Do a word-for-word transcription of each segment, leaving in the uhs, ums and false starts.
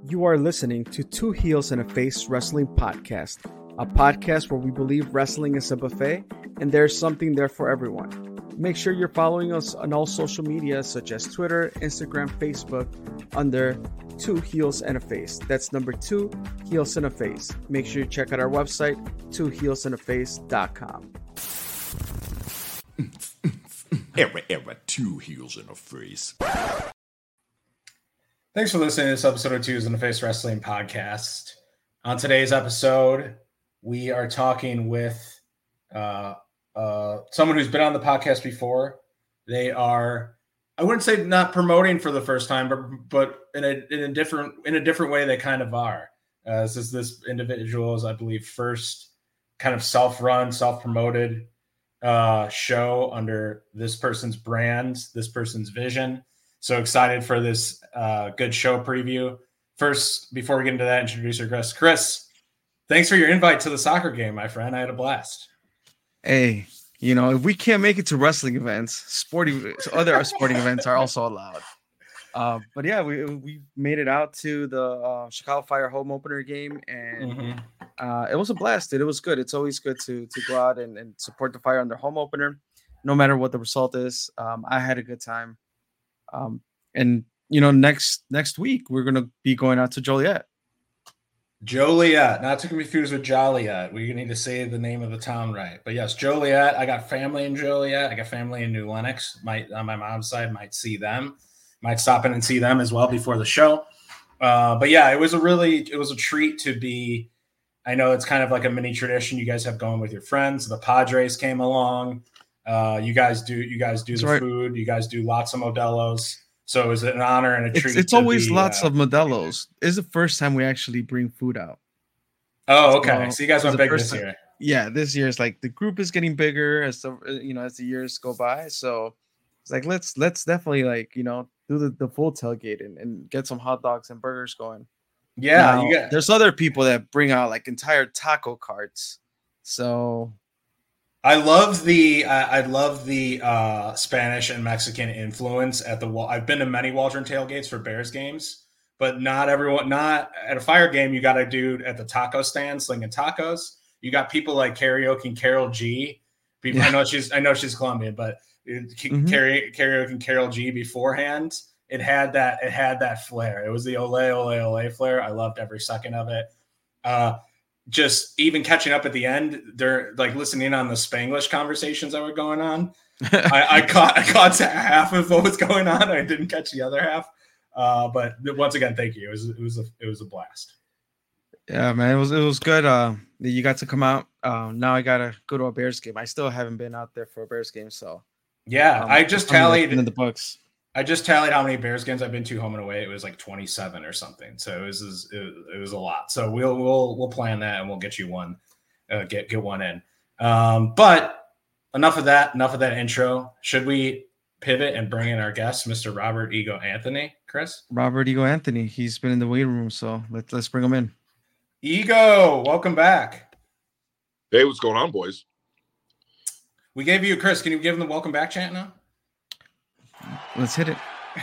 You are listening to Two Heels and a Face Wrestling Podcast, a podcast where we believe wrestling is a buffet and there's something there for everyone. Make sure you're following us on all social media such as Twitter, Instagram, Facebook under Two Heels and a Face. That's number two, Heels and a Face. Make sure you check out our website, two heels and a face dot com. Era, era, Two Heels and a Face. Thanks for listening to this episode of Two Heels and a Face Wrestling Podcast. On today's episode, we are talking with uh, uh, someone who's been on the podcast before. They are, I wouldn't say not promoting for the first time, but but in a in a different in a different way they kind of are. Uh, this is this individual's, I believe, first kind of self-run, self-promoted uh, show under this person's brand, this person's vision. So excited for this uh, good show preview. First, before we get into that, introducer Chris. Chris, thanks for your invite to the soccer game, my friend. I had a blast. Hey, you know, if we can't make it to wrestling events, sporting other sporting events are also allowed. Uh, but yeah, we we made it out to the uh, Chicago Fire home opener game, and mm-hmm. uh, it was a blast. It was good. It's always good to to go out and, and support the Fire on their home opener, no matter what the result is. Um, I had a good time. Um, and you know, next next week we're gonna be going out to Joliet. Joliet, not to confuse with Joliet. We need to say the name of the town right. But yes, Joliet. I got family in Joliet. I got family in New Lenox. Might on my mom's side might see them. Might stop in and see them as well before the show. Uh, but yeah, it was a really it was a treat to be. I know it's kind of like a mini tradition you guys have going with your friends. The Padres came along. Uh, you guys do you guys do That's the right. food. You guys do lots of Modelo's. So it was an honor and a treat. It's, it's always be, lots uh, of Modelo's. It's the first time we actually bring food out. Oh, okay. So, so you guys went big this time. year. Yeah, this year is like the group is getting bigger as the you know as the years go by. So it's like let's let's definitely like you know do the, the full tailgate and, and get some hot dogs and burgers going. Yeah, now, you got. There's other people that bring out like entire taco carts. So. I love the uh, I love the uh, Spanish and Mexican influence at the wall. I've been to many Waldron tailgates for Bears games, but not everyone. Not at a Fire game. You got a dude at the taco stand slinging tacos. You got people like Karaoke and Carol G. People, yeah. I know she's I know she's Colombian, but mm-hmm. Karaoke and Carol G beforehand. It had that it had that flair. It was the ole ole ole flair. I loved every second of it. Uh, Just even catching up at the end, they're like listening on the Spanglish conversations that were going on. I, I caught I caught half of what was going on. I didn't catch the other half. Uh, but once again, thank you. It was it was a it was a blast. Yeah, man, it was it was good. Uh, you got to come out. Uh, now I gotta go to a Bears game. I still haven't been out there for a Bears game, so yeah, um, I just tallied in the books. I just tallied how many Bears games I've been to home and away. It was like twenty-seven or something. So it was it was, it was a lot. So we'll we'll we'll plan that and we'll get you one, uh, get get one in. Um, but enough of that. Enough of that intro. Should we pivot and bring in our guest, Mister Robert Ego Anthony? Chris. Robert Ego Anthony. He's been in the waiting room, so let's let's bring him in. Ego, welcome back. Hey, what's going on, boys? We gave you Chris. Can you give him the welcome back chant now? Let's hit it.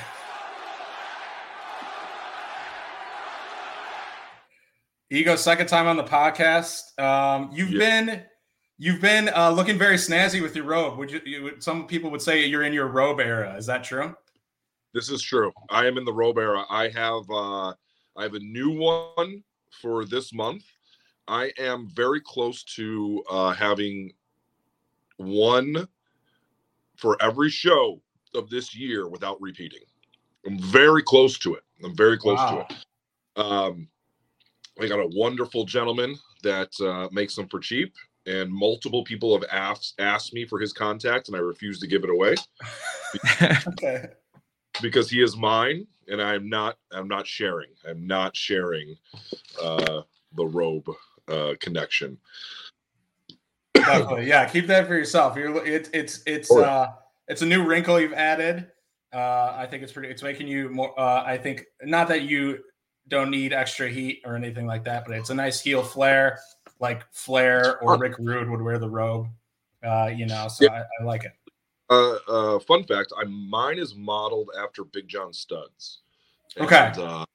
Ego, second time on the podcast. Um, you've yeah. been you've been uh, looking very snazzy with your robe. Would you, you? Some people would say you're in your robe era. Is that true? This is true. I am in the robe era. I have uh, I have a new one for this month. I am very close to uh, having one for every show of this year without repeating. I'm very close to it. I'm very close wow. to it. Um, I got a wonderful gentleman that uh, makes them for cheap, and multiple people have asked asked me for his contact, and I refuse to give it away. Okay. Because he is mine, and I'm not. I'm not sharing. I'm not sharing uh, the robe uh, connection. Definitely, yeah. Keep that for yourself. You're. It, it's it's. Uh, It's a new wrinkle you've added. Uh, I think it's pretty. It's making you more. Uh, I think not that you don't need extra heat or anything like that, but it's a nice heel flare, like Flair or Rick Rude would wear the robe. Uh, you know, so yeah. I, I like it. Uh, uh, fun fact: I mine is modeled after Big John Studs. Okay. And, uh,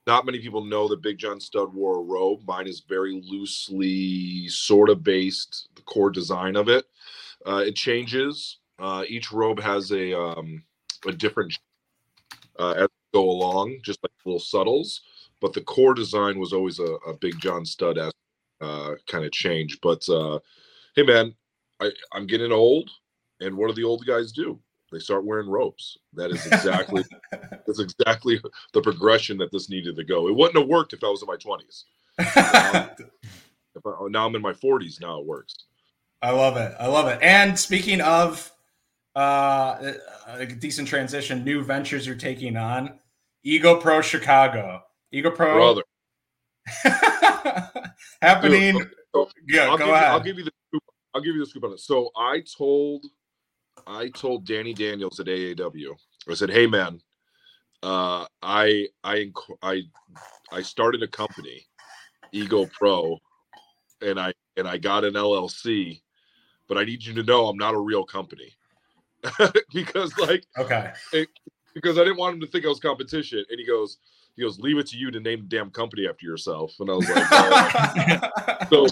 not many people know that Big John Studd wore a robe. Mine is very loosely sort of based, the core design of it. Uh, it changes. Uh, each robe has a um, a different uh, as we go along, just like little subtles. But the core design was always a, a Big John Studd uh, kind of change. But uh, hey, man, I, I'm getting old, and what do the old guys do? They start wearing robes. That is exactly that's exactly the progression that this needed to go. It wouldn't have worked if I was in my twenties. Um, if I, now I'm in my forties. Now it works. I love it. I love it. And speaking of uh, a decent transition, new ventures you're taking on, Ego Pro Chicago. Ego Pro. Brother. Happening. Dude, so yeah, I'll go give ahead. You, I'll give you the scoop. I'll give you the scoop on it. So I told I told Danny Daniels at A A W. I said, "Hey man, uh, I I I I started a company, Ego Pro, and I and I got an L L C, but I need you to know I'm not a real company." Because like okay, it, because I didn't want him to think I was competition. And he goes, he goes, "Leave it to you to name the damn company after yourself." And I was like, oh. so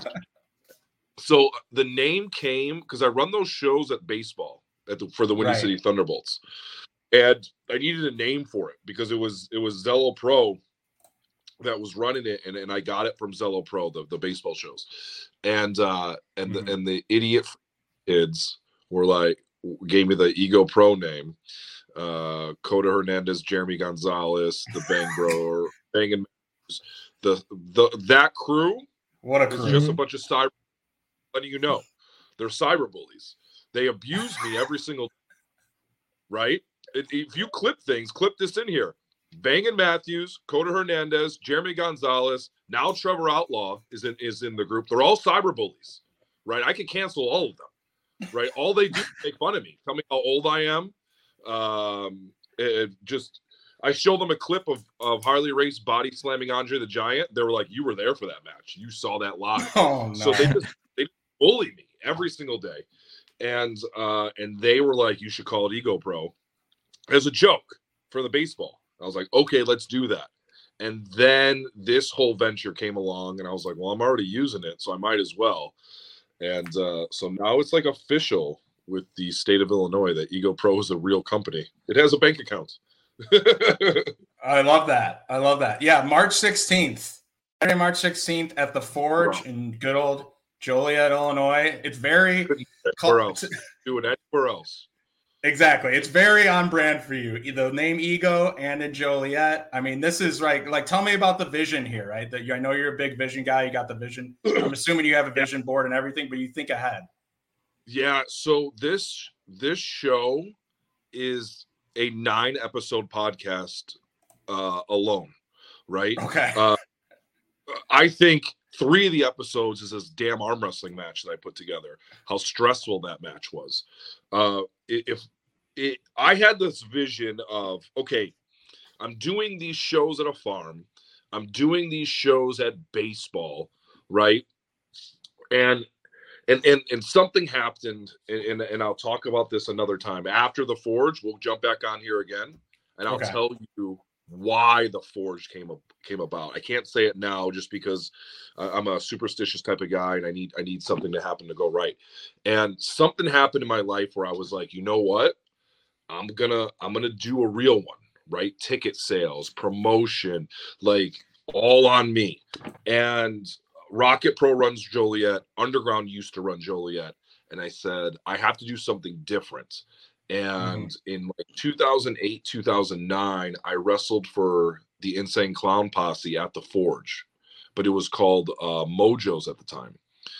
so the name came because I run those shows at baseball at the, for the Windy Right. City Thunderbolts, and I needed a name for it because it was it was Zello Pro that was running it, and, and I got it from Zello Pro, the, the baseball shows, and uh, and mm-hmm. the and the idiot kids were like, gave me the Ego Pro name. Uh, Coda Hernandez, Jeremy Gonzalez, the Bang Bro, Bang and the the that crew. What a crew! Is just a bunch of cyber. Letting you know, they're cyber bullies. They abuse me every single. Right? If you clip things, clip this in here. Bang and Matthews, Coda Hernandez, Jeremy Gonzalez, now Trevor Outlaw is in is in the group. They're all cyber bullies, right? I can cancel all of them, right? All they do is make fun of me, tell me how old I am. Um, it just I show them a clip of of Harley Race body slamming Andre the Giant. They were like, "You were there for that match. You saw that live." Oh no! So they just they bully me every single day, and uh, and they were like, "You should call it Ego Pro," as a joke for the baseball. I was like, "Okay, let's do that." And then this whole venture came along, and I was like, "Well, I'm already using it, so I might as well." And uh, so now it's like official with the state of Illinois that Ego Pro is a real company. It has a bank account. I love that. I love that. Yeah, March sixteenth. Saturday, March sixteenth at the Forge wow. in good old Joliet, Illinois. It's very where else? Do it anywhere else. Exactly. It's very on brand for you. The name Ego and in Joliet. I mean, this is right. Like, tell me about the vision here, right? That you, I know you're a big vision guy. You got the vision. I'm assuming you have a vision board and everything, but you think ahead. Yeah. So this this show is a nine episode podcast uh, alone, right? Okay. Uh, I think three of the episodes is this damn arm wrestling match that I put together. How stressful that match was. Uh, if it, I had this vision of, okay, I'm doing these shows at a farm, I'm doing these shows at baseball, right? And and and and something happened, and, and and I'll talk about this another time. After the Forge, we'll jump back on here again, and I'll okay. tell you why the Forge came up came about. I can't say it now just because uh, I'm a superstitious type of guy, and I need I need something to happen to go right. And something happened in my life where I was like, you know what? I'm gonna I'm gonna do a real one, right? Ticket sales, promotion, like all on me. And Rocket Pro runs Joliet. Underground used to run Joliet, and I said I have to do something different. And mm-hmm. in like two thousand eight, two thousand nine, I wrestled for the Insane Clown Posse at the Forge, but it was called uh, Mojo's at the time.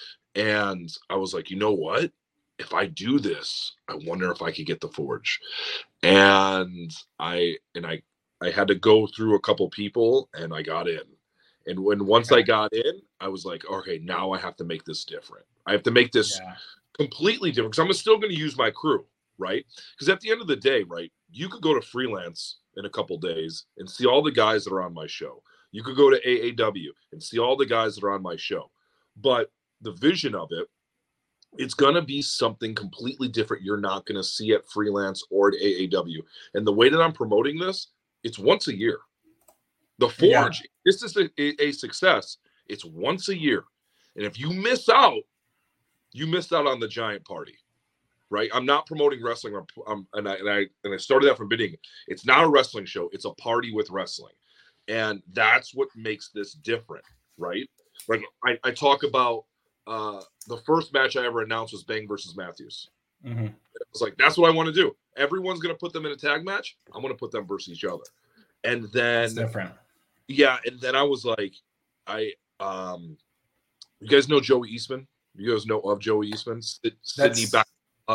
And I was like, you know what? If I do this, I wonder if I could get the Forge. And I and I I had to go through a couple people, and I got in. And when once okay. I got in, I was like, okay, now I have to make this different. I have to make this yeah. completely different because I'm still going to use my crew. Right? Because at the end of the day, right, you could go to freelance in a couple days and see all the guys that are on my show. You could go to A A W and see all the guys that are on my show. But the vision of it, it's going to be something completely different you're not going to see at freelance or at A A W. And the way that I'm promoting this, it's once a year. The Forge, yeah. this is a, a, a success. It's once a year. And if you miss out, you missed out on the giant party, right? I'm not promoting wrestling. I'm, I'm, and, I, and, I, and I started that from beginning. It's not a wrestling show. It's a party with wrestling. And that's what makes this different, right? Like I, I talk about uh, the first match I ever announced was Bang versus Matthews. Mm-hmm. It was like, that's what I want to do. Everyone's going to put them in a tag match. I'm going to put them versus each other. And then it's different. Yeah. And then I was like, I, um, you guys know Joey Eastman? You guys know of Joey Eastman? Sydney back.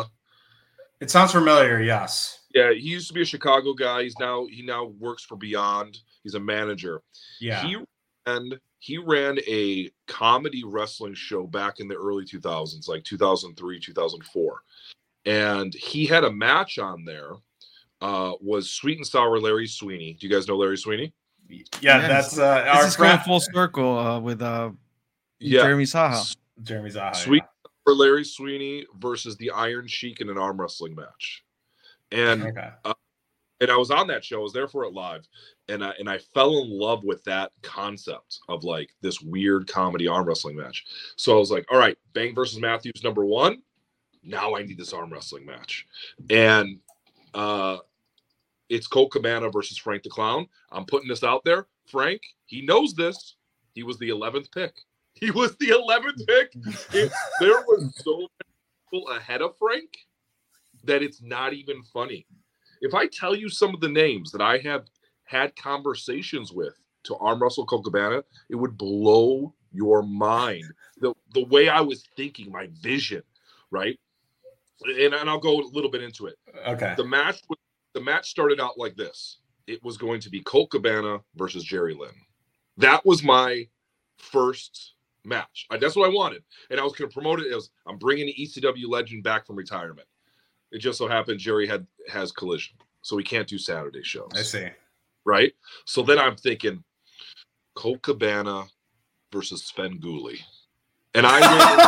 It sounds familiar. Yes. Yeah. He used to be a Chicago guy. He's now, he now works for Beyond. He's a manager. Yeah. He and he ran a comedy wrestling show back in the early two thousands, like two thousand three, two thousand four. And he had a match on there, uh, was Sweet and Sour Larry Sweeney. Do you guys know Larry Sweeney? Yeah, yeah that's uh, this our is going full circle uh, with uh, yeah. Jeremy Saha. Jeremy Saha. Sweet yeah. for Larry Sweeney versus the Iron Sheik in an arm wrestling match. And okay. uh, and I was on that show. I was there for it live. And I, and I fell in love with that concept of like this weird comedy arm wrestling match. So I was like, all right, Bang versus Matthews, number one. Now I need this arm wrestling match. And uh, it's Colt Cabana versus Frank the Clown. I'm putting this out there. Frank, he knows this. He was the eleventh pick. He was the eleventh pick. It, there was so many people ahead of Frank that it's not even funny. If I tell you some of the names that I have had conversations with to arm wrestle Colt Cabana, it would blow your mind. The, the way I was thinking, my vision, right? And, and I'll go a little bit into it. Okay. The match the match started out like this. It was going to be Colt Cabana versus Jerry Lynn. That was my first match. I, that's what I wanted. And I was going to promote it as I'm bringing the E C W legend back from retirement. It just so happened Jerry had has Collision, so we can't do Saturday shows. I see. Right? So then I'm thinking Colt Cabana versus Sven Gulli. And I,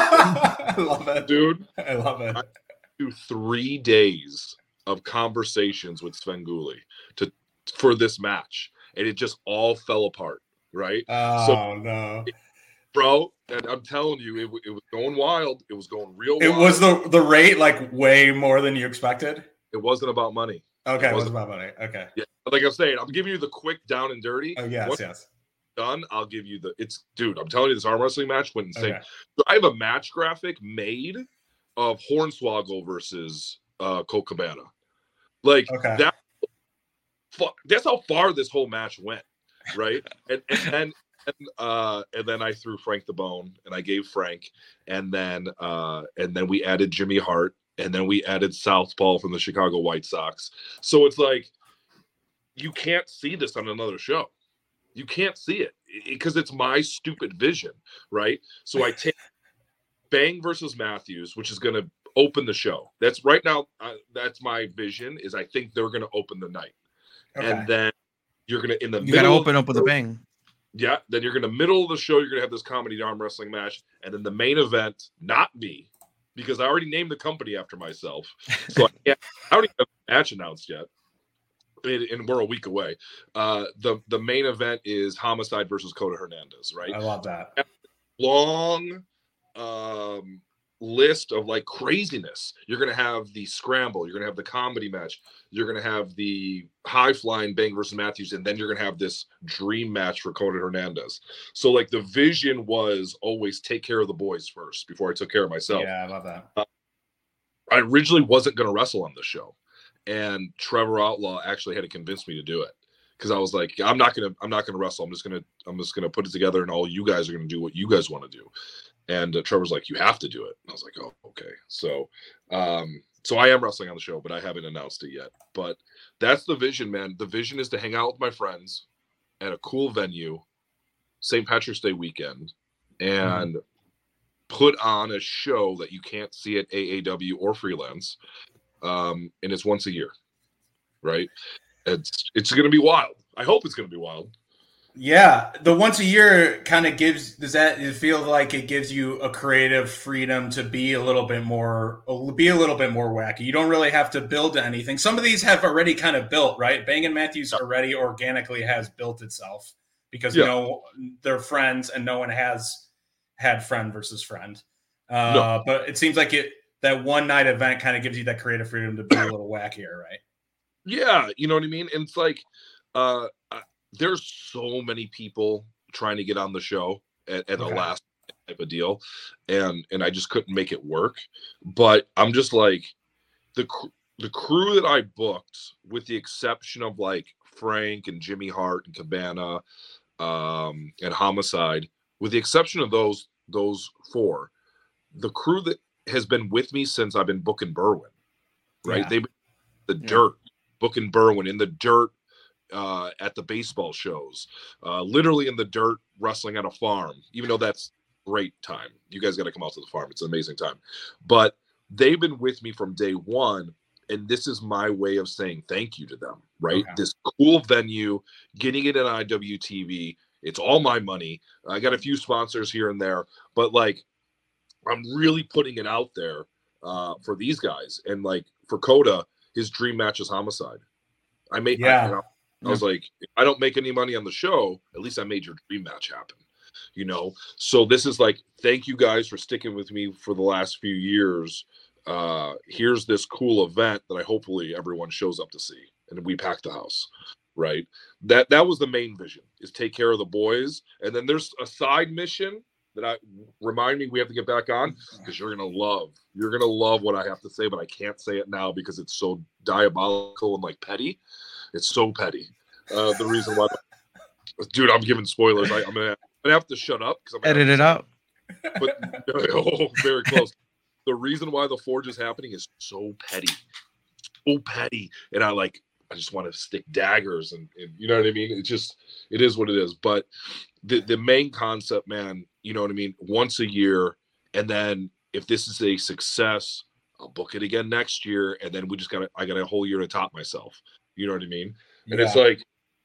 I love it. Dude. I love it. I do three days of conversations with Sven Gulli to for this match. And it just all fell apart. Right? Oh, so, no. It, bro, and I'm telling you, it, it was going wild. It was going real It wild. was the, the rate like way more than you expected? It wasn't about money. Okay, it, it wasn't about money. Okay. Yeah, like I'm saying, I'm giving you the quick down and dirty. Oh, yes, Once yes. Done, I'll give you the, it's, dude, I'm telling you, this arm wrestling match went insane. Okay. So I have a match graphic made of Hornswoggle versus uh, Colt Cabana. Like, okay. that, that's how far this whole match went, right? and, and, and And, uh, and then I threw Frank the Bone, and I gave Frank, and then uh, and then we added Jimmy Hart, and then we added Southpaw from the Chicago White Sox. So it's like you can't see this on another show. You can't see it because it, it's my stupid vision, right? So I take Bang versus Matthews, which is going to open the show. That's right now. Uh, that's my vision. Is I think they're going to open the night, okay. And then you're going to in the you middle. You got to open up with a bang. Yeah, then you're going to middle of the show, you're going to have this comedy arm wrestling match, and then the main event, not me, because I already named the company after myself. So I, can't, I don't even have the match announced yet, and, and we're a week away. Uh, the, the main event is Homicide versus Coda Hernandez, right? I love that. Long um, list of like craziness. You're going to have the scramble, you're going to have the comedy match, you're going to have the high flying Bang versus Matthews, and then you're going to have this dream match for Coda Hernandez. So like the vision was always take care of the boys first before I took care of myself. Yeah, I love that. Uh, I originally wasn't going to wrestle on this show, and Trevor Outlaw actually had to convince me to do it because I was like, I'm not gonna, I'm not gonna wrestle. I'm just gonna, I'm just gonna put it together, and all you guys are gonna do what you guys want to do. And uh, Trevor's like, you have to do it. And I was like, oh, okay. So, um, so I am wrestling on the show, but I haven't announced it yet. But that's the vision, man. The vision is to hang out with my friends at a cool venue, Saint Patrick's Day weekend, and mm. put on a show that you can't see at A A W or Freelance. Um, and it's once a year, right? It's it's going to be wild. I hope it's going to be wild. Yeah, the once a year kind of gives, does that feel like it gives you a creative freedom to be a little bit more, be a little bit more wacky? You don't really have to build anything. Some of these have already kind of built, right? Bang and Matthews already organically has built itself. because Yeah. no, they're friends and no one has had friend versus friend. Uh, No. But it seems like it that one night event kind of gives you that creative freedom to be a little wackier, right? Yeah, you know what I mean? And it's like, uh, uh, there's so many people trying to get on the show at, at Okay. the last type of deal, and and I just couldn't make it work. But I'm just like, the cr- the crew that I booked, with the exception of like Frank and Jimmy Hart and Cabana, um, and Homicide, with the exception of those those four, the crew that has been with me since I've been booking Berwyn, right? Yeah. They've been in the Yeah. dirt, booking Berwyn in the dirt, uh, at the baseball shows, uh, literally in the dirt, wrestling at a farm, even though that's great time. You guys got to come out to the farm. It's an amazing time. But they've been with me from day one. And this is my way of saying thank you to them, right? Okay. This cool venue, getting it at I W T V. It's all my money. I got a few sponsors here and there, but like, I'm really putting it out there uh, for these guys. And like for Coda, his dream match is Homicide. I made, Yeah. I, you know, I was like, if I don't make any money on the show, at least I made your dream match happen, you know? So this is like, thank you guys for sticking with me for the last few years. Uh, here's this cool event that I hopefully everyone shows up to see, and we pack the house, right? That that was the main vision, is take care of the boys. And then there's a side mission that I remind me we have to get back on, because you're gonna love, you're gonna love what I have to say, but I can't say it now because it's so diabolical and like petty. It's so petty. Uh, the reason why, dude, I'm giving spoilers. I, I'm gonna, I'm gonna have to shut up because I'm gonna Edit it out. But oh, very close. The reason why the Forge is happening is so petty, so petty, and I like, I just want to stick daggers, and, and you know what I mean. It's just, it is what it is. But the the main concept, man, you know what I mean. Once a year, and then if this is a success, I'll book it again next year, and then we just got I got a whole year to top myself. You know what I mean? And Yeah. it's like,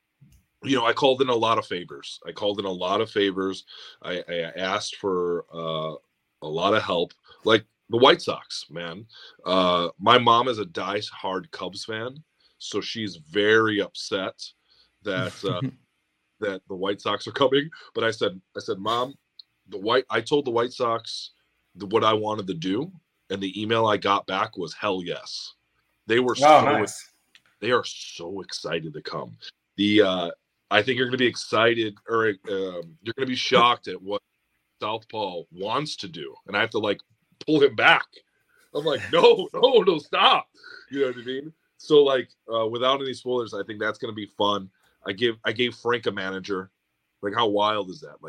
you know, I called in a lot of favors. I called in a lot of favors. I, I asked for uh, a lot of help, like the White Sox, man. Uh, my mom is a die-hard Cubs fan, so she's very upset that uh, that the White Sox are coming. But I said, I said, Mom, the white. I told the White Sox the, what I wanted to do, and the email I got back was hell yes. They were Oh, so nice. they are so excited to come. The uh, I think you're going to be excited, or um, you're going to be shocked at what Southpaw wants to do, and I have to like pull him back. I'm like, no, no, no, stop. You know what I mean? So like, uh, without any spoilers, I think that's going to be fun. I give I gave Frank a manager. Like, how wild is that?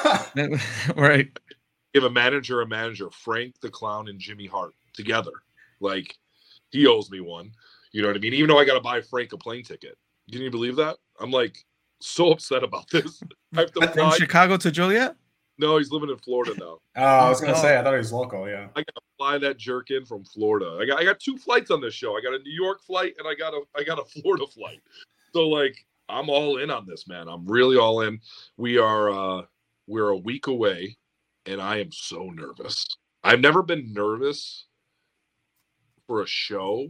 Like, Right. give a manager a manager, Frank the Clown and Jimmy Hart together. Like, he owes me one. You know what I mean? Even though I got to buy Frank a plane ticket. Can you believe that? I'm like so upset about this. I have to From fly. Chicago to Joliet? No, he's living in Florida now. Oh, I was gonna Oh. say, I thought he was local. Yeah. I got to fly that jerk in from Florida. I got I got two flights on this show. I got a New York flight and I got a I got a Florida flight. So like, I'm all in on this, man. I'm really all in. We are uh we're a week away, and I am so nervous. I've never been nervous for a show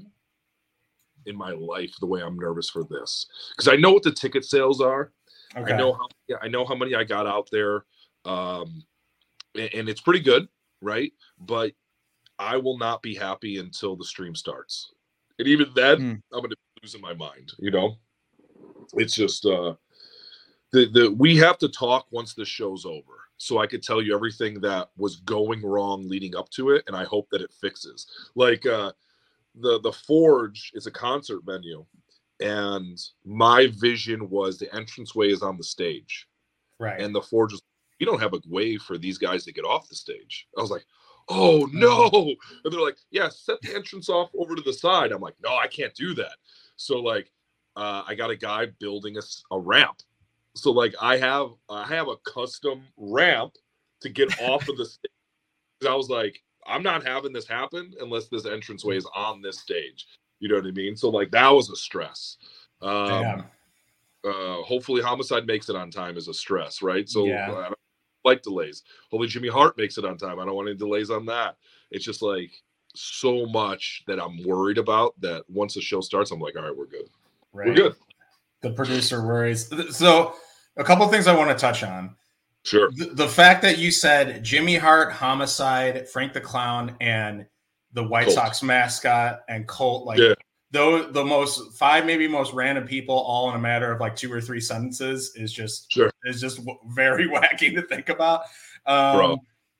in my life the way I'm nervous for this, because I know what the ticket sales are. Okay. I know how yeah, I know how many I got out there, um, and, and it's pretty good, right? But I will not be happy until the stream starts, and even then, Mm. I'm going to be losing my mind. You know, it's just uh, the the we have to talk once the show's over, so I could tell you everything that was going wrong leading up to it, and I hope that it fixes. Like uh, the the Forge is a concert venue. And my vision was the entranceway is on the stage, Right. and the Forge was, you don't have a way for these guys to get off the stage. I was like, oh no. And they're like, yeah, set the entrance off over to the side. I'm like, no, I can't do that. So like, uh, I got a guy building a, s- a ramp. So like, I have, I have a custom ramp to get off of the stage. 'Cause I was like, I'm not having this happen unless this entranceway is on this stage. You know what I mean? So like, that was a stress. Um, Damn. uh, hopefully Homicide makes it on time is a stress, right? So Yeah. uh, I don't like delays. Hopefully Jimmy Hart makes it on time. I don't want any delays on that. It's just like so much that I'm worried about that once the show starts, I'm like, all right, we're good. Right. We're good. The producer worries. So a couple things I want to touch on. Sure. The, the fact that you said Jimmy Hart, Homicide, Frank the Clown, and the White Colt. Sox mascot and Colt, like Yeah. the, the most five, maybe most random people all in a matter of like two or three sentences is just, Sure. is just w- very wacky to think about. Um, Bro.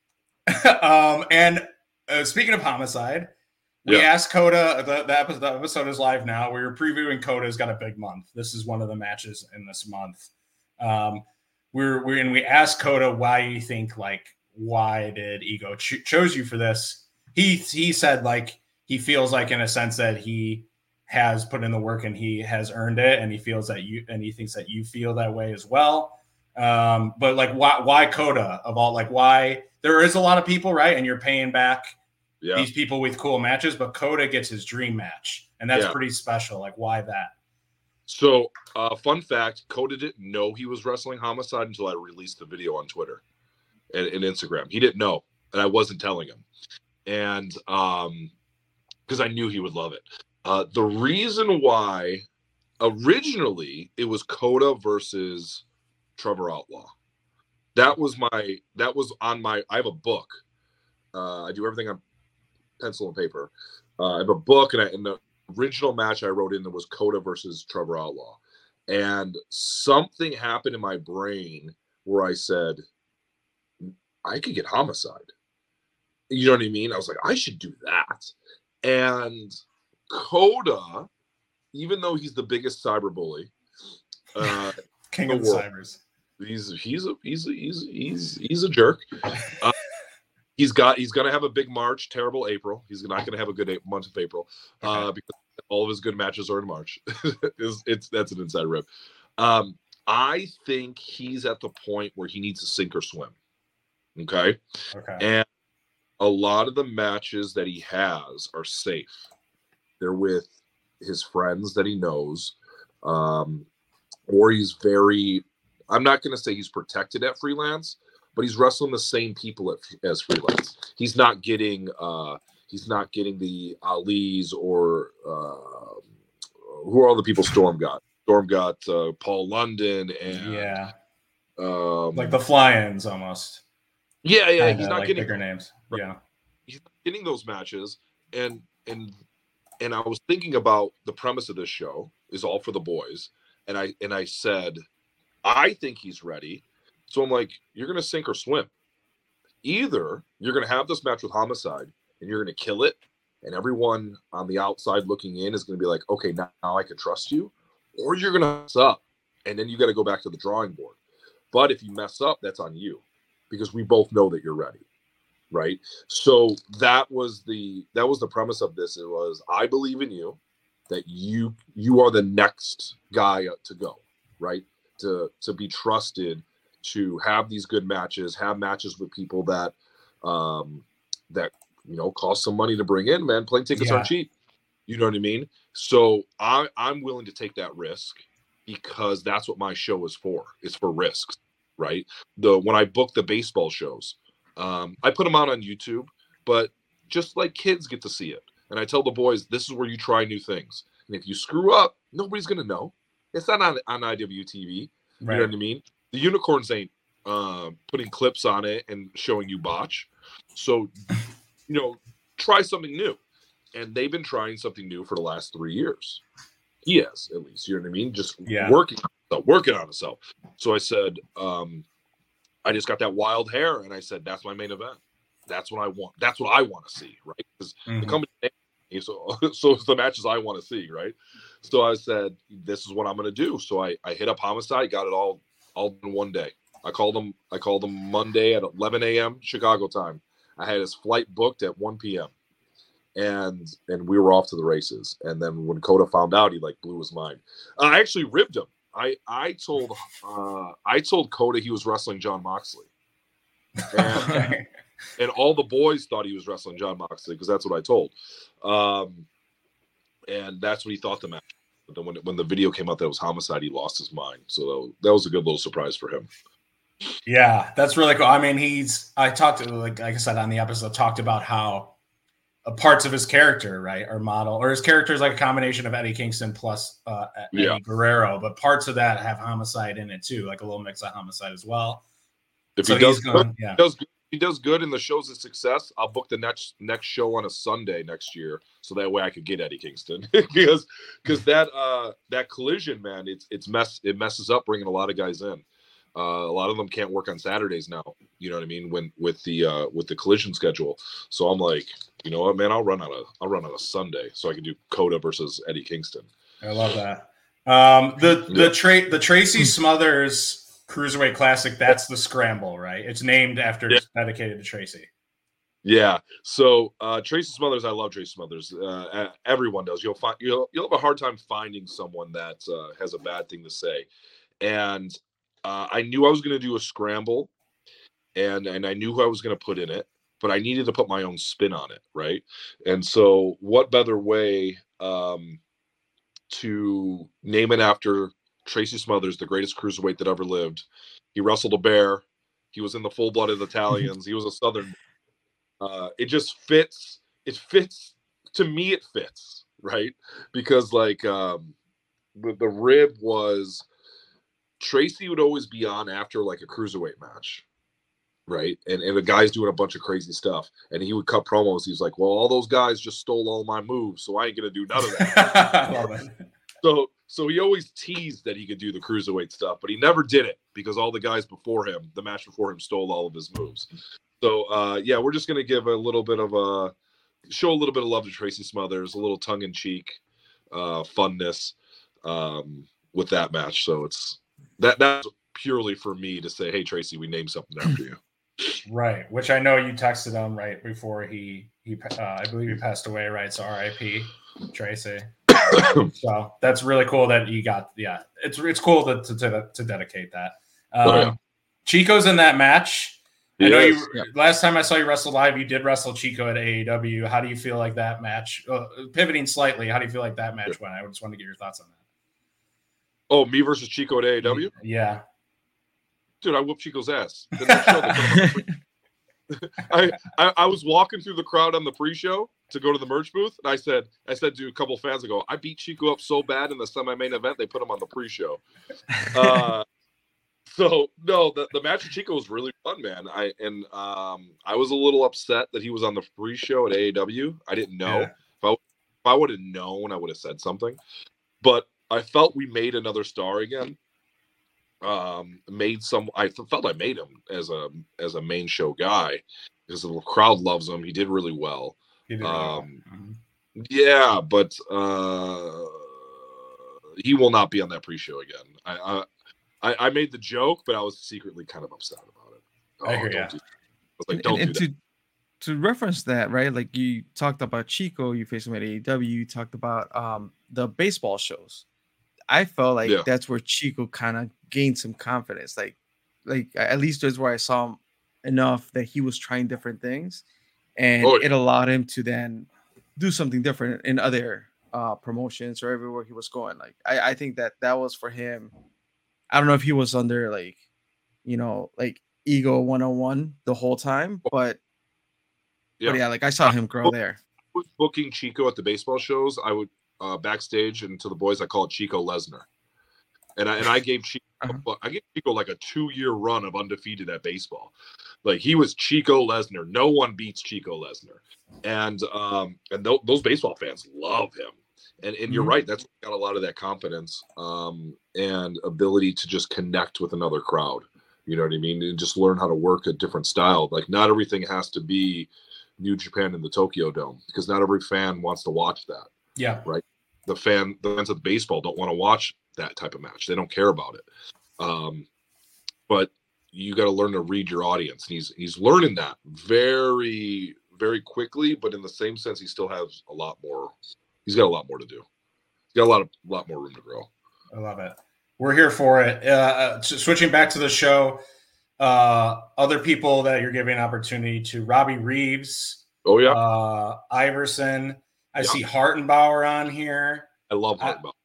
um, and uh, speaking of Homicide, we Yeah. asked Coda, the, the, episode, the episode is live now. We were previewing Coda's got a big month. This is one of the matches in this month. Um, we're, we're, and we asked Coda why you think, like, why did Ego cho- chose you for this? He, he said, like, he feels like in a sense that he has put in the work and he has earned it. And he feels that you, and he thinks that you feel that way as well. Um, but like, why, why Coda of all, like, why there is a lot of people, right? And you're paying back Yeah. these people with cool matches, but Coda gets his dream match, and that's Yeah. pretty special. Like, why that? So, uh, fun fact: Coda didn't know he was wrestling Homicide until I released the video on Twitter and, and Instagram. He didn't know, and I wasn't telling him, and um, because I knew he would love it. Uh, the reason why originally it was Coda versus Trevor Outlaw. That was my. That was on my. I have a book. Uh, I do everything on pencil and paper. Uh, I have a book, and, I, and the original match I wrote in there was Coda versus Trevor Outlaw. And something happened in my brain where I said, I could get Homicide. You know what I mean? I was like, I should do that. And Coda, even though he's the biggest cyberbully, uh, King the of the world. Cybers. he's he's a he's a, he's he's he's a jerk. Uh, He's got. He's going to have a big March. Terrible April. He's not going to have a good eight, month of April uh, Okay. because all of his good matches are in March. it's, it's that's an inside rip. Um, I think he's at the point where he needs to sink or swim. Okay, Okay. and a lot of the matches that he has are safe. They're with his friends that he knows, um, or he's very. I'm not going to say he's protected at freelance, but he's wrestling the same people at, as freelance. He's not getting uh, he's not getting the Ali's or uh, who are all the people Storm got. Storm got uh, Paul London and yeah. um, Like the fly-ins almost. yeah yeah Kinda he's not like getting bigger names. Yeah. he's not getting those matches and and and I was thinking about the premise of this show is all for the boys and I and I said I think he's ready. So I'm like, you're going to sink or swim. Either you're going to have this match with Homicide and you're going to kill it, and everyone on the outside looking in is going to be like, okay, now, now I can trust you, or you're going to mess up, and then you got to go back to the drawing board. But if you mess up, that's on you, because we both know that you're ready, right? So that was the that was the premise of this. It was, I believe in you, that you you are the next guy to go, right? To to be trusted, to have these good matches, have matches with people that um that you know cost some money to bring in, man. Plane tickets Yeah. aren't cheap. You know what I mean? So I I'm willing to take that risk because that's what my show is for. It's for risks, right? The when I book the baseball shows, um, I put them out on YouTube, but just like kids get to see it. And I tell the boys, this is where you try new things. And if you screw up, nobody's gonna know. It's not on, on I W T V. You Right. know what I mean? The unicorns ain't uh, putting clips on it and showing you botch. So, you know, try something new. And they've been trying something new for the last three years. He has, at least. You know what I mean? Just Yeah. working, working on himself. So I said, um, I just got that wild hair, and I said, that's my main event. That's what I want. That's what I want to see, right? Because Mhm. the company, so so it's the matches I want to see, right? So I said, this is what I'm going to do. So I, I hit up Homicide, got it all all in one day. I called him. I called him Monday at eleven a.m. Chicago time. I had his flight booked at one p.m. and and we were off to the races. And then when Coda found out, he like blew his mind. Uh, I actually ribbed him. I I told uh, I told Coda he was wrestling John Moxley, and, Okay. and all the boys thought he was wrestling John Moxley because that's what I told. Um, and that's what he thought the match. But then when when the video came out that it was Homicide, he lost his mind. So that was, that was a good little surprise for him. Yeah, that's really cool. I mean, he's I talked to like like I said on the episode, talked about how uh, parts of his character, right, or model, or his character is like a combination of Eddie Kingston plus uh, Eddie Yeah. Guerrero, but parts of that have Homicide in it too, like a little mix of Homicide as well. If So he does he's going, good, yeah. he does good, he does good and the show's a success, I'll book the next next show on a Sunday next year, so that way I could get Eddie Kingston because because that uh that collision, man, it's it's mess it messes up bringing a lot of guys in. Uh, a lot of them can't work on Saturdays now. You know what I mean? When with the uh, with the collision schedule, so I'm like, you know what, man, I'll run on a I'll run on a Sunday so I can do Coda versus Eddie Kingston. I love that. Um, the the Yeah. tra- the Tracy Smothers Cruiserweight Classic. That's the scramble, right? It's named after Yeah. dedicated to Tracy. Yeah. So uh, Tracy Smothers, I love Tracy Smothers. Uh, everyone does. You'll find you'll you'll have a hard time finding someone that uh, has a bad thing to say, and uh, I knew I was going to do a scramble, and and I knew who I was going to put in it, but I needed to put my own spin on it, right? And so, what better way um, to name it after Tracy Smothers, the greatest cruiserweight that ever lived? He wrestled a bear. He was in the full-blooded Italians. He was a Southern. Uh, it just fits. It fits to me. It fits, right? Because like um, the the rib was. Tracy would always be on after like a cruiserweight match, right? And and the guy's doing a bunch of crazy stuff, and he would cut promos. He's like, "Well, all those guys just stole all my moves, so I ain't gonna do none of that." I love it. So so he always teased that he could do the cruiserweight stuff, but he never did it because all the guys before him, the match before him, stole all of his moves. So uh, yeah, we're just gonna give a little bit of a show a little bit of love to Tracy Smothers, a little tongue in cheek, uh, funness um, with that match. So it's. That that's purely for me to say, hey Tracy, we named something after you. Right, which I know you texted him right before he he uh, I believe he passed away, right? So R I P Tracy. So that's really cool that you got. Yeah, it's it's cool to to, to dedicate that. Um, Oh, yeah. Chico's in that match. I know Yes. you. Yeah. Last time I saw you wrestle live, you did wrestle Chico at A E W. How do you feel like that match? Uh, pivoting slightly, how do you feel like that match went? I just want to get your thoughts on that. Oh, me versus Chico at A E W? Yeah. Dude, I whooped Chico's ass. The next show, they put him on the pre- I, I I was walking through the crowd on the pre-show to go to the merch booth, and I said, I said to a couple fans ago, I beat Chico up so bad in the semi-main event, they put him on the pre-show. Uh, so no, the, the match with Chico was really fun, man. I and um I was a little upset that he was on the pre-show at A E W. I didn't know. Yeah. If I if I would have known, I would have said something. But I felt we made another star again. Um, made some. I felt I made him as a as a main show guy because the crowd loves him. He did really well. You did really well. Um, Mhm. Yeah, but uh, he will not be on that pre-show again. I, I I made the joke, but I was secretly kind of upset about it. Oh, I hear don't ya. do that. I was like, And, don't and do to to reference that, right? Like you talked about Chico, you faced him at A E W. You talked about um the baseball shows. I felt like Yeah. that's where Chico kind of gained some confidence. Like, like at least that's where I saw him enough that he was trying different things, and Oh, yeah. it allowed him to then do something different in other uh, promotions or everywhere he was going. Like, I, I think that that was for him. I don't know if he was under like, you know, like ego one oh one the whole time, but Yeah. but yeah, like I saw him grow there. was booking Chico at the baseball shows. I would uh, backstage, and to the boys, I call it Chico Lesnar. And I and I gave Chico, Uh-huh. I gave Chico like a two year run of undefeated at baseball. Like he was Chico Lesnar. No one beats Chico Lesnar, and um and th- those baseball fans love him. And and you're Mhm. right. That's got a lot of that confidence um and ability to just connect with another crowd. You know what I mean? And just learn how to work a different style. Like not everything has to be New Japan in the Tokyo Dome because not every fan wants to watch that. Yeah. The fan, the fans of baseball don't want to watch that type of match. They don't care about it. Um, but you got to learn to read your audience. And he's he's learning that very very quickly. But in the same sense, he still has a lot more. He's got a lot more to do. He's got a lot of lot more room to grow. I love it. We're here for it. Uh, s- switching back to the show, uh, other people that you're giving opportunity to: Robbie Reeves, Oh yeah, uh, Iverson. I Yeah. see Hartenbauer on here. I love I- Hartwell.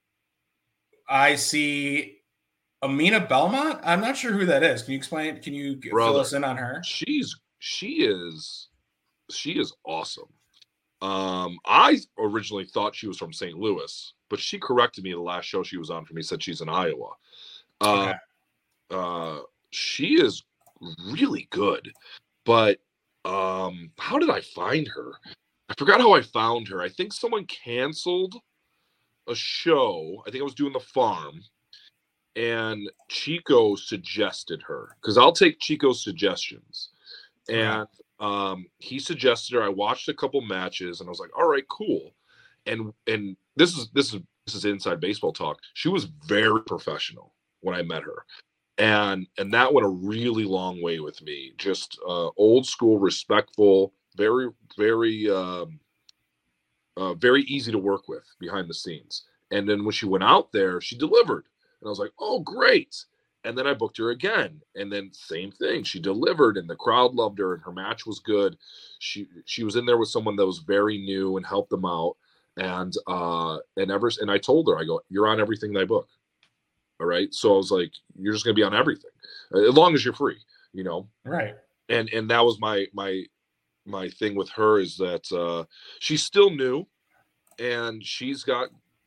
I see Amina Belmont. I'm not sure who that is. Can you explain? Can you g- fill Brother. us in on her? She's she is she is awesome. Um, I originally thought she was from Saint Louis, but she corrected me the last show she was on for me, said she's in Iowa. Uh, Okay. uh, she is really good, but um, how did I find her? I forgot how I found her. I think someone canceled a show. I think I was doing the farm, and Chico suggested her because I'll take Chico's suggestions. And um, he suggested her. I watched a couple matches, and I was like, "All right, cool." And and this is this is this is inside baseball talk. She was very professional when I met her, and and that went a really long way with me. Just uh, old school, respectful, very very um, uh, very easy to work with behind the scenes. And then when she went out there, she delivered, and I was like, "Oh, great!" And then I booked her again, and then same thing. She delivered, and the crowd loved her, and her match was good. She she was in there with someone that was very new and helped them out. And uh, and ever and I told her, I go, "You're on everything that I book." All right. So I was like, "You're just gonna be on everything, as long as you're free, you know." Right. And and that was my my my thing with her is that uh, she's still new, and she's got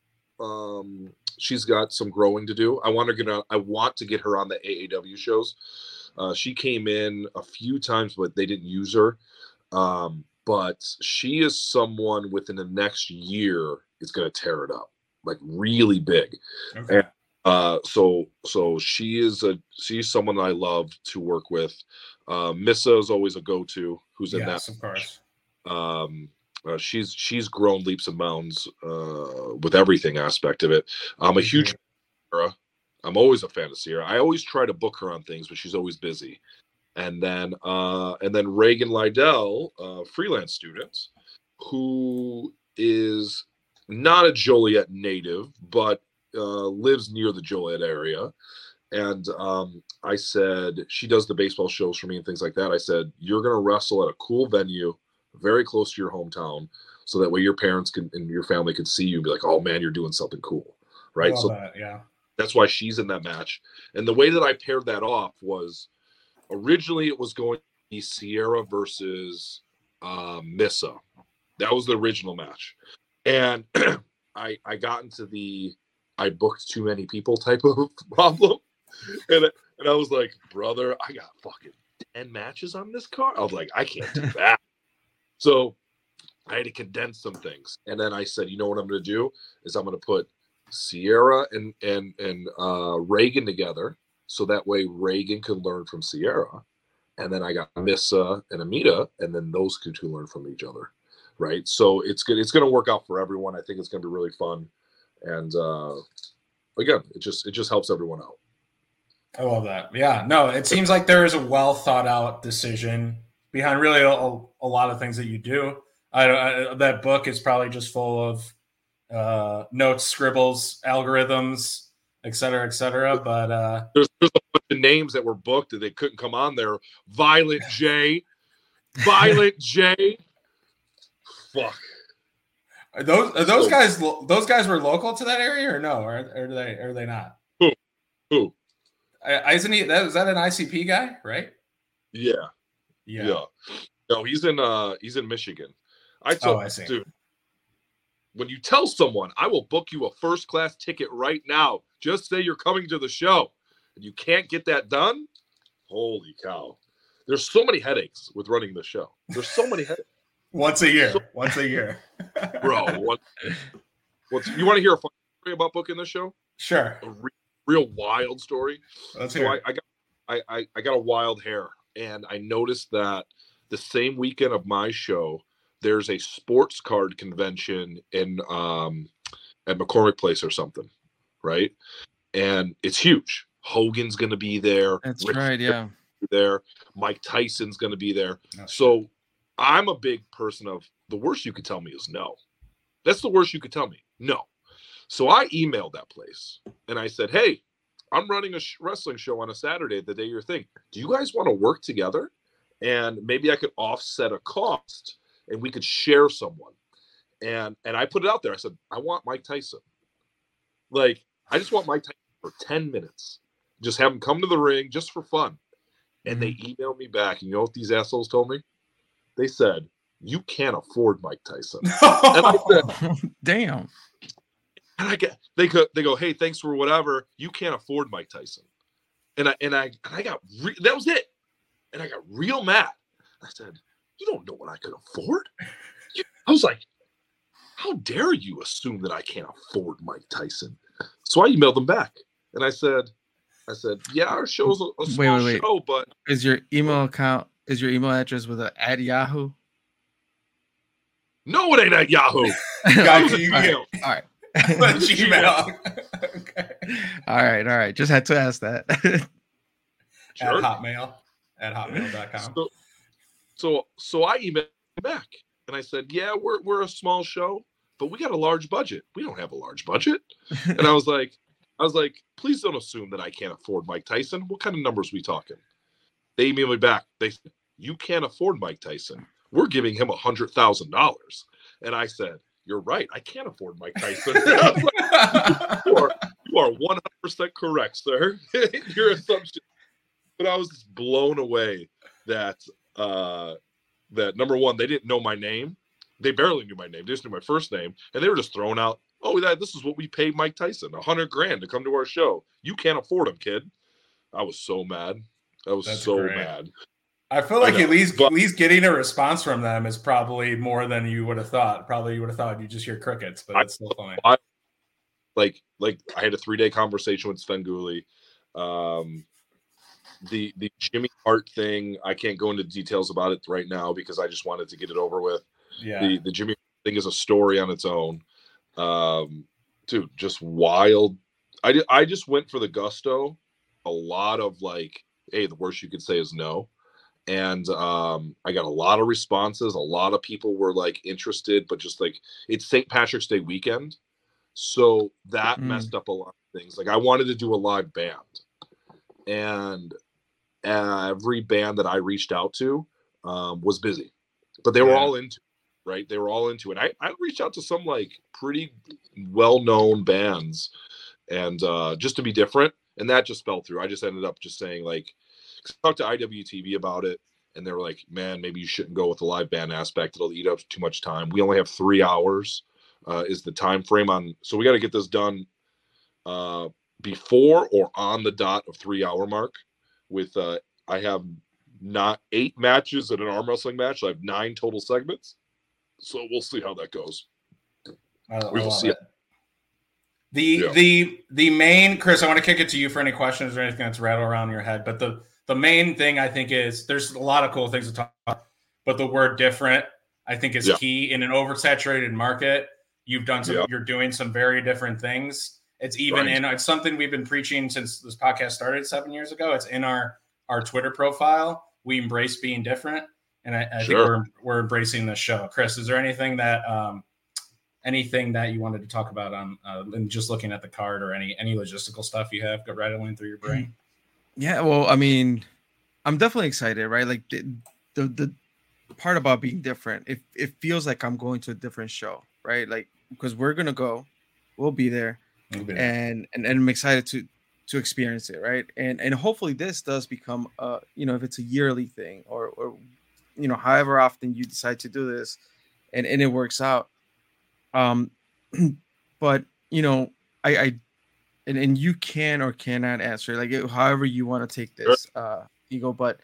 um she's got some growing to do. I want to get on, I want to get her on the A A W shows. Uh, she came in a few times, but they didn't use her. Um, but she is someone within the next year is going to tear it up, like really big. Okay. And, uh, so so she is a she's someone I love to work with. Uh, Missa is always a go-to. Who's in Yes, that? of course. Um, Uh, she's she's grown leaps and bounds uh, with everything aspect of it. I'm a huge fan of Sierra. I'm always a fan of Sierra. I always try to book her on things, but she's always busy. And then uh, and then Reagan Lydell, uh, freelance student, who is not a Joliet native, but uh, lives near the Joliet area. And um, I said, she does the baseball shows for me and things like that. I said, you're going to wrestle at a cool venue very close to your hometown, so that way your parents can and your family can see you and be like, "Oh man, you're doing something cool," right? So that, yeah, that's why she's in that match. And the way that I paired that off was originally it was going to be Sierra versus uh, Missa. That was the original match, and I I got into the I booked too many people type of problem, and and I was like, brother, I got fucking ten matches on this card. I was like, I can't do that. So I had to condense some things. And then I said, you know what I'm going to do is I'm going to put Sierra and, and, and uh, Reagan together. So that way Reagan can learn from Sierra. And then I got Missa and Amita, and then those two learn from each other. Right. So it's good. It's going to work out for everyone. I think it's going to be really fun. And uh, again, it just, it just helps everyone out. I love that. Yeah, no, it seems like there is a well thought out decision behind really a, a lot of things that you do. I, I, that book is probably just full of uh, notes, scribbles, algorithms, et cetera, et cetera. But uh, there's, there's a bunch of names that were booked that they couldn't come on there. Violet J, Violet J. Fuck. Are those are those So, guys those guys were local to that area or no? Or, or are they are they not? Who? Who? Uh, isn't he? That, is that an I C P guy? Right? Yeah. Yeah. Yeah. No, he's in uh he's in Michigan. I told Oh, I see. dude, when you tell someone I will book you a first class ticket right now, just say you're coming to the show, and you can't get that done, holy cow. There's so many headaches with running the show. There's so many headaches. Once a year. So, Once a year. bro, what what's you want to hear a fun story about booking the show? Sure. A re- real wild story. Let's So hear I, it. I got I, I, I got a wild hair, and I noticed that the same weekend of my show, there's a sports card convention in um at McCormick Place or something, right? And it's huge. Hogan's gonna be there. That's Ric right. Flair Yeah. be there. Mike Tyson's gonna be there. Oh, So I'm a big person of the worst you could tell me is no. That's the worst you could tell me. No. So I emailed that place and I said, hey, I'm running a sh- wrestling show on a Saturday, the day of your thing. Do you guys want to work together? And maybe I could offset a cost and we could share someone. And and I put it out there. I said, I want Mike Tyson. Like, I just want Mike Tyson for ten minutes. Just have him come to the ring just for fun. And they emailed me back. And you know what these assholes told me? They said, you can't afford Mike Tyson. And I said, damn. And I get they go they go, hey, thanks for whatever. You can't afford Mike Tyson. And I and I and I got re- that was it. And I got real mad. I said, you don't know what I could afford. You, I was like, how dare you assume that I can't afford Mike Tyson? So I emailed them back and I said, I said, yeah, our show's a, a small wait, wait, wait. show, but is your email account is your email address with a at Yahoo? No, it ain't at Yahoo. Got you. All right. All right. Gmail. Okay. All right, all right. Just had to ask that. Sure. At Hotmail. At hotmail dot com. So, so so I emailed back and I said, yeah, we're we're a small show, but we got a large budget. We don't have a large budget. And I was like, I was like, please don't assume that I can't afford Mike Tyson. What kind of numbers are we talking? They emailed me back. They said, you can't afford Mike Tyson. We're giving him a hundred thousand dollars. And I said, you're right. I can't afford Mike Tyson. Like, you are you are one hundred percent correct, sir. Your assumption. But I was just blown away that uh, that number one, they didn't know my name. They barely knew my name. They just knew my first name, and they were just throwing out, "Oh, that this is what we paid Mike Tyson, a hundred grand to come to our show. You can't afford him, kid." I was so mad. I was That's so great. mad. I feel like I at least but, at least getting a response from them is probably more than you would have thought. Probably you would have thought you just hear crickets, but it's still funny. I, like, like I had a three day conversation with Sven Gulli. Um, the the Jimmy Hart thing, I can't go into details about it right now because I just wanted to get it over with. Yeah. The the Jimmy thing is a story on its own. Um, dude, just wild. I I just went for the gusto. A lot of like, hey, the worst you could say is no. And um, I got a lot of responses. A lot of people were like interested, but just like it's Saint Patrick's Day weekend. So that mm. messed up a lot of things. Like I wanted to do a live band. And every band that I reached out to um, was busy. But they were yeah. all into it, right? They were all into it. I, I reached out to some like pretty well-known bands and uh, just to be different. And that just fell through. I just ended up just saying like, I talked to I W T V about it, and they were like, man, maybe you shouldn't go with the live band aspect. It'll eat up too much time. We only have three hours uh, is the time frame on. So we got to get this done uh, before or on the dot of three hour mark with uh, I have not eight matches at an arm wrestling match. I have nine total segments. So we'll see how that goes. I, we I will see. It. The yeah. the the main Chris, I want to kick it to you for any questions or anything that's rattled around in your head. But the the main thing I think is there's a lot of cool things to talk about, but the word different I think is yeah. key in an oversaturated market. You've done some, yeah. you're doing some very different things. It's even right. in, it's something we've been preaching since this podcast started seven years ago. It's in our, our Twitter profile. We embrace being different. And I, I sure. think we're, we're embracing this show. Chris, is there anything that, um, anything that you wanted to talk about on, uh, and just looking at the card or any, any logistical stuff you have go rattling through your brain? Yeah. Well, I mean, I'm definitely excited, right? Like the, the, the part about being different, it, it feels like I'm going to a different show, right? Like, because we're going to go, we'll be there. Okay. And, and and I'm excited to to experience it, right? And and hopefully this does become uh you know, if it's a yearly thing or or you know, however often you decide to do this, and and it works out. Um, but you know, I I and and you can or cannot answer like however you want to take this, uh, Ego. But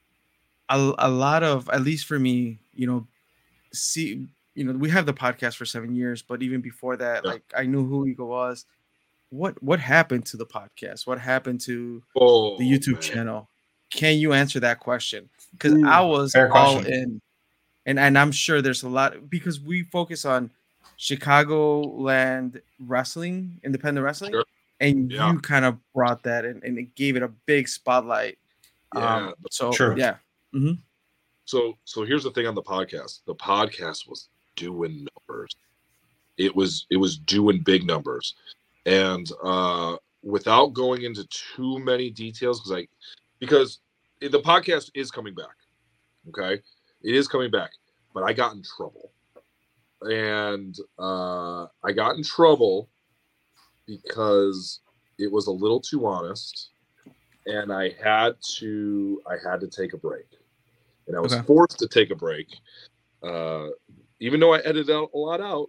a a lot of, at least for me, you know, see. You know, we have the podcast for seven years, but even before that, yeah. like I knew who Ego was. What what happened to the podcast? What happened to oh, the YouTube man. channel? Can you answer that question? Because Ooh, I was all question. in, and and I'm sure there's a lot because we focus on Chicagoland wrestling, independent wrestling, sure. and yeah. you kind of brought that in, and it gave it a big spotlight. Yeah. Um, so True. yeah. Mm-hmm. So so here's the thing on the podcast. The podcast was doing numbers. It was it was doing big numbers. And uh, without going into too many details, because I because the podcast is coming back. Okay, it is coming back, but I got in trouble, and uh, I got in trouble because it was a little too honest, and I had to I had to take a break, and I was okay. forced to take a break. Uh, even though I edited out a lot out,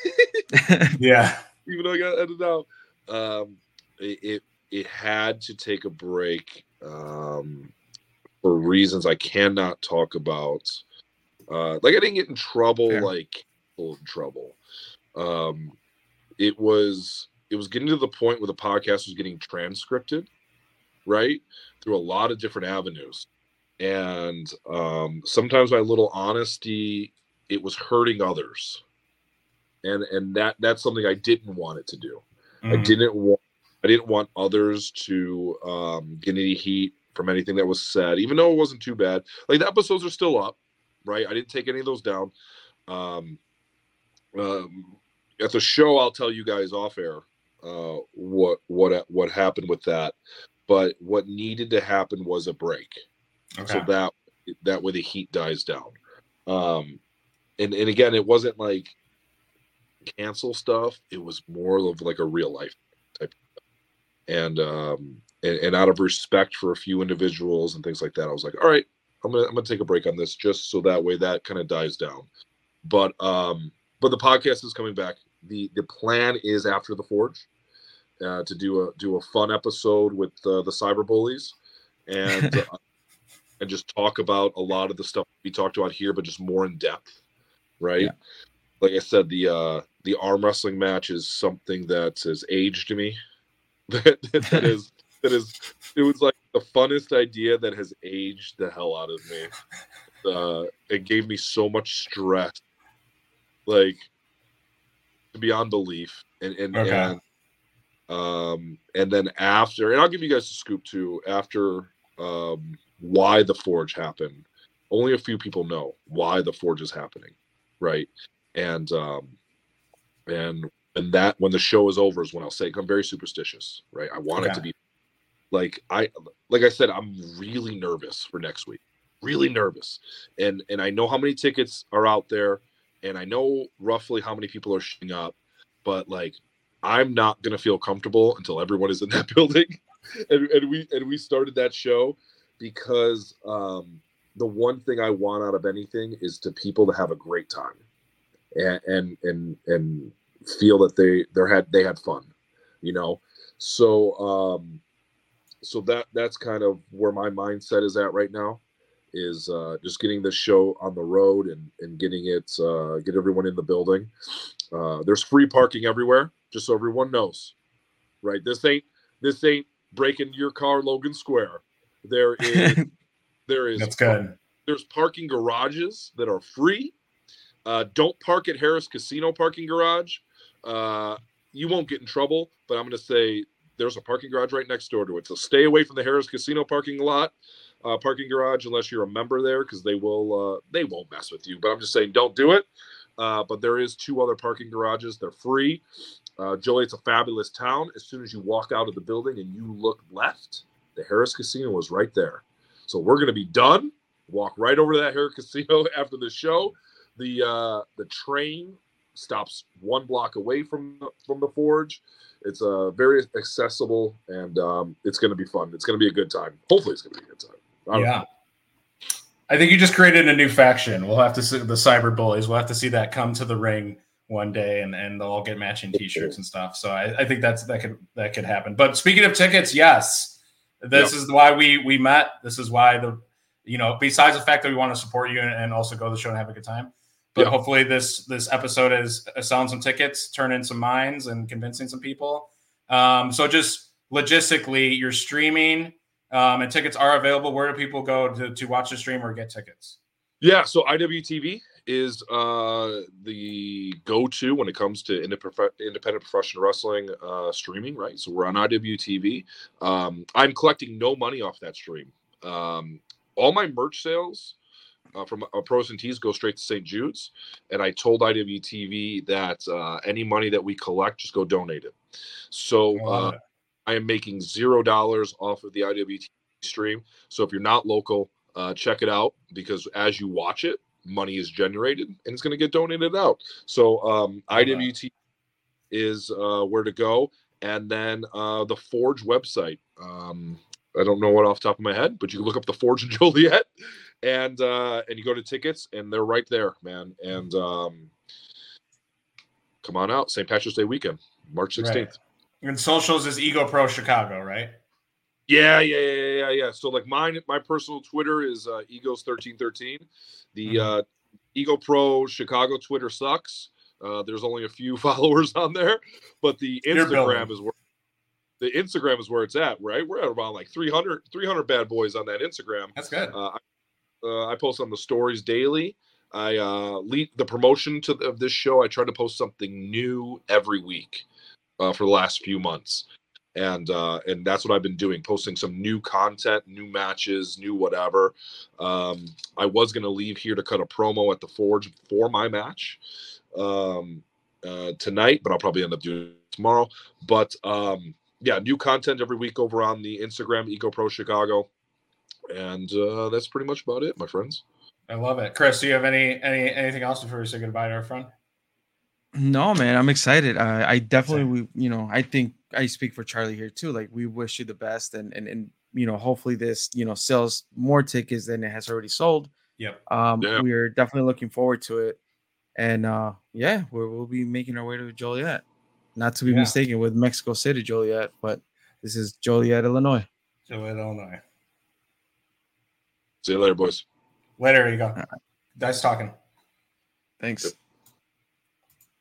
yeah, even though I got edited out, um, it, it it had to take a break um, for reasons I cannot talk about. Uh, like I didn't get in trouble, Fair. like in trouble. Um, it was it was getting to the point where the podcast was getting transcripted, right, through a lot of different avenues, and um, sometimes my little honesty, it was hurting others, and and that that's something I didn't want it to do. Mm-hmm. I didn't want I didn't want others to um, get any heat from anything that was said, even though it wasn't too bad. Like the episodes are still up, right? I didn't take any of those down. Um, um, at the show, I'll tell you guys off air uh, what what what happened with that. But what needed to happen was a break, okay. so that that way the heat dies down. Um, and and again, it wasn't like cancel stuff. It was more of like a real life type. And um, and, and out of respect for a few individuals and things like that, I was like, all right, I'm gonna I'm gonna take a break on this just so that way that kind of dies down. But um, but the podcast is coming back. The the plan is after the Forge uh, to do a do a fun episode with uh, the cyber bullies and uh, and just talk about a lot of the stuff we talked about here, but just more in depth, right? Yeah. Like I said, the uh, the arm wrestling match is something that has aged me. that, that is that is it was like the funnest idea that has aged the hell out of me. Uh, it gave me so much stress, like beyond belief, and and, okay. and um and then after, and I'll give you guys a scoop too. After um, why the Forge happened, only a few people know why the Forge is happening, right? And um, and and that when the show is over is when I'll say I'm very superstitious, right? I want okay. it to be like I like I said, I'm really nervous for next week, really nervous, and and I know how many tickets are out there, and I know roughly how many people are showing up, but like I'm not gonna feel comfortable until everyone is in that building, and and we and we started that show because um, the one thing I want out of anything is to people to have a great time. And, and and and feel that they they had they had fun, you know. So um, so that that's kind of where my mindset is at right now, is uh, just getting this show on the road and and getting it uh, get everyone in the building. Uh, there's free parking everywhere, just so everyone knows, right? This ain't this ain't breaking your car, Logan Square. There is there is that's good. There's parking garages that are free. Uh, don't park at Harris Casino parking garage. Uh, you won't get in trouble, but I'm going to say there's a parking garage right next door to it. So stay away from the Harris Casino parking lot, uh, parking garage, unless you're a member there, because they will uh, they won't mess with you. But I'm just saying, don't do it. Uh, but there is two other parking garages. They're free. Uh, Joliet's a fabulous town. As soon as you walk out of the building and you look left, the Harris Casino is right there. So we're going to be done. Walk right over to that Harris Casino after the show. The uh, the train stops one block away from from the Forge. It's uh, very accessible, and um, it's going to be fun. It's going to be a good time. Hopefully, it's going to be a good time. I yeah, know. I think you just created a new faction. We'll have to see the Cyber Bullies. We'll have to see that come to the ring one day, and, and they'll all get matching T-shirts and stuff. So I, I think that's that could that could happen. But speaking of tickets, yes, this yep. is why we we met. This is why the you know besides the fact that we want to support you and, and also go to the show and have a good time. But yeah. hopefully this this episode is selling some tickets, turning some minds, and convincing some people. Um, so just logistically, you're streaming, um, and tickets are available. Where do people go to, to watch the stream or get tickets? Yeah, so I W T V is uh, the go-to when it comes to independent professional wrestling uh, streaming, right? So we're on I W T V. Um, I'm collecting no money off that stream. Um, all my merch sales Uh, from uh, Pros and Tees go straight to Saint Jude's, and I told I W T V that uh, any money that we collect, just go donate it. So uh, I am making zero dollars off of the I W T V stream. So if you're not local, uh, check it out, because as you watch it, money is generated and it's going to get donated out. So um, I W T V is uh, where to go, and then uh, the Forge website. Um, I don't know what off the top of my head, but you can look up the Forge in Joliet, and uh, and you go to tickets, and they're right there, man. And um, come on out, Saint Patrick's Day weekend, March sixteenth. Right. And socials is Ego Pro Chicago, right? Yeah, yeah, yeah, yeah, yeah. So like mine, my personal Twitter is uh, Egos thirteen thirteen. The mm-hmm. uh, Ego Pro Chicago Twitter sucks. Uh, there's only a few followers on there, but the Instagram is where the Instagram is where it's at, right? We're at about like three hundred, three hundred bad boys on that Instagram. That's good. Uh, I, uh, I post on the stories daily. I uh, lead the promotion to the, of this show. I try to post something new every week uh, for the last few months. And uh, and that's what I've been doing, posting some new content, new matches, new whatever. Um, I was going to leave here to cut a promo at the Forge for my match um, uh, tonight, but I'll probably end up doing it tomorrow. But um, yeah, new content every week over on the Instagram, Ego Pro Chicago. And uh, that's pretty much about it, my friends. I love it. Chris, do you have any any anything else before we say goodbye to our friend? No, man, I'm excited. Uh, I definitely, we, you know, I think I speak for Charlie here too. Like, we wish you the best, and and and you know, hopefully this, you know, sells more tickets than it has already sold. Yep. Um, yeah. We are definitely looking forward to it, and uh, yeah, we're, we'll be making our way to Joliet, not to be yeah. mistaken with Mexico City Joliet, but this is Joliet, Illinois. Joliet, Illinois. See you later, boys. Later, you go. Right. Nice talking. Thanks. Yep.